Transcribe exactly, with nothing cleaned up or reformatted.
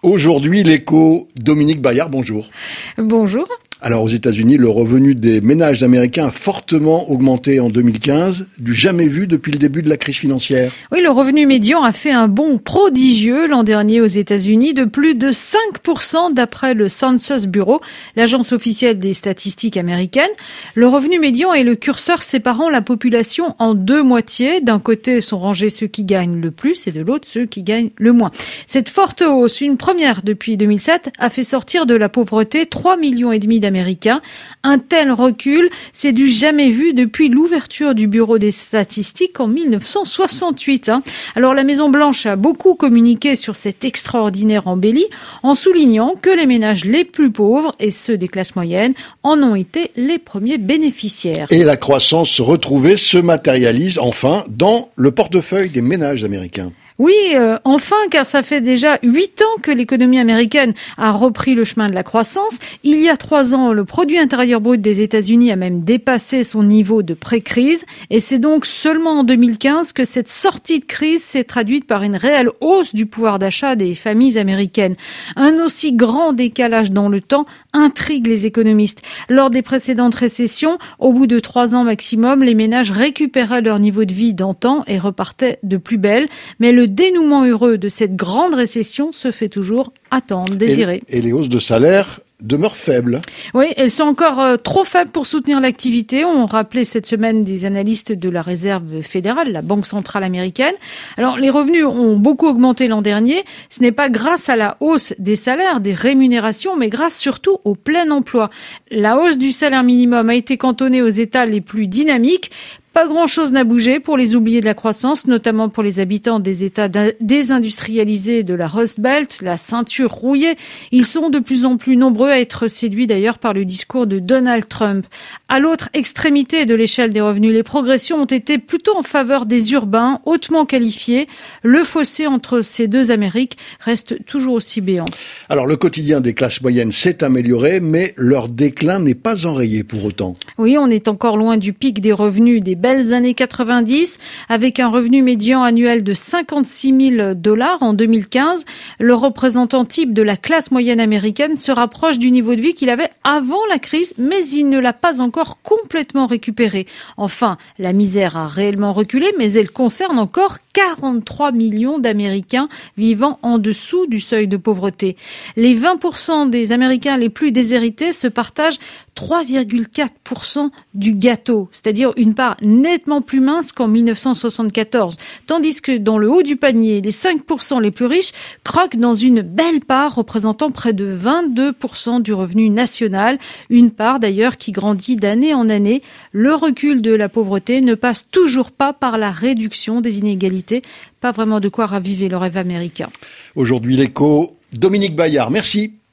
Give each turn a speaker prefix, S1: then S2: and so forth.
S1: Aujourd'hui, l'écho, Dominique Bayard, bonjour.
S2: Bonjour.
S1: Alors aux États-Unis, le revenu des ménages américains a fortement augmenté en deux mille quinze, du jamais vu depuis le début de la crise financière.
S2: Oui, le revenu médian a fait un bond prodigieux l'an dernier aux États-Unis de plus de cinq pour cent d'après le Census Bureau, l'agence officielle des statistiques américaines. Le revenu médian est le curseur séparant la population en deux moitiés. D'un côté sont rangés ceux qui gagnent le plus et de l'autre ceux qui gagnent le moins. Cette forte hausse, une première depuis deux mille sept, a fait sortir de la pauvreté trois millions et demi d'Américains. Un tel recul, c'est du jamais vu depuis l'ouverture du Bureau des statistiques en mille neuf cent soixante-huit. Alors la Maison-Blanche a beaucoup communiqué sur cette extraordinaire embellie en soulignant que les ménages les plus pauvres et ceux des classes moyennes en ont été les premiers bénéficiaires.
S1: Et la croissance retrouvée se matérialise enfin dans le portefeuille des ménages américains.
S2: Oui, euh, enfin, car ça fait déjà huit ans que l'économie américaine a repris le chemin de la croissance. Il y a trois ans, le produit intérieur brut des États-Unis a même dépassé son niveau de pré-crise. Et c'est donc seulement en deux mille quinze que cette sortie de crise s'est traduite par une réelle hausse du pouvoir d'achat des familles américaines. Un aussi grand décalage dans le temps intrigue les économistes. Lors des précédentes récessions, au bout de trois ans maximum, les ménages récupéraient leur niveau de vie d'antan et repartaient de plus belle. Mais le Le dénouement heureux de cette grande récession se fait toujours attendre, désirer.
S1: Et, et les hausses de salaire demeurent faibles.
S2: Oui, elles sont encore euh, trop faibles pour soutenir l'activité. On rappelait cette semaine des analystes de la Réserve fédérale, la Banque centrale américaine. Alors, les revenus ont beaucoup augmenté l'an dernier. Ce n'est pas grâce à la hausse des salaires, des rémunérations, mais grâce surtout au plein emploi. La hausse du salaire minimum a été cantonnée aux États les plus dynamiques. Pas grand-chose n'a bougé pour les oubliés de la croissance, notamment pour les habitants des États désindustrialisés de la Rust Belt, la ceinture rouillée. Ils sont de plus en plus nombreux à être séduits d'ailleurs par le discours de Donald Trump. À l'autre extrémité de l'échelle des revenus, les progressions ont été plutôt en faveur des urbains, hautement qualifiés. Le fossé entre ces deux Amériques reste toujours aussi béant.
S1: Alors le quotidien des classes moyennes s'est amélioré, mais leur déclin n'est pas enrayé pour autant.
S2: Oui, on est encore loin du pic des revenus des belles années quatre-vingt-dix, avec un revenu médian annuel de cinquante-six mille dollars en deux mille quinze. Le représentant type de la classe moyenne américaine se rapproche du niveau de vie qu'il avait avant la crise, mais il ne l'a pas encore complètement récupéré. Enfin, la misère a réellement reculé, mais elle concerne encore quarante-trois millions d'Américains vivant en dessous du seuil de pauvreté. Les vingt pour cent des Américains les plus déshérités se partagent trois virgule quatre pour cent du gâteau, c'est-à-dire une part nettement plus mince qu'en mille neuf cent soixante-quatorze. Tandis que dans le haut du panier, les cinq pour cent les plus riches croquent dans une belle part représentant près de vingt-deux pour cent du revenu national. Une part d'ailleurs qui grandit d'année en année. Le recul de la pauvreté ne passe toujours pas par la réduction des inégalités. Pas vraiment de quoi raviver le rêve américain.
S1: Aujourd'hui, l'écho, Dominique Bayard, merci.